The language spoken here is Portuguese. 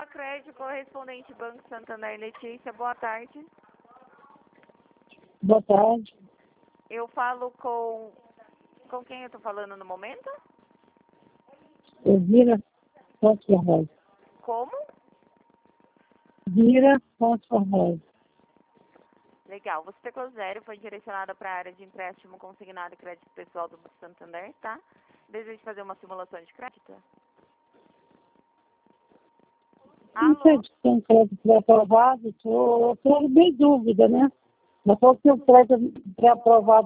Crédito correspondente Banco Santander, Letícia, boa tarde. Boa tarde. Eu falo com quem eu estou falando no momento? Elvira Pontes Formosa. Como? Vira Pontes Formosa. Legal. Você pegou zero, foi direcionada para a área de empréstimo consignado e crédito pessoal do Banco Santander, tá? Deseja fazer uma simulação de crédito? Não sei Alô? se tem um crédito pré-aprovado, eu estou bem dúvida, né? Mas qual que é o crédito pré-aprovado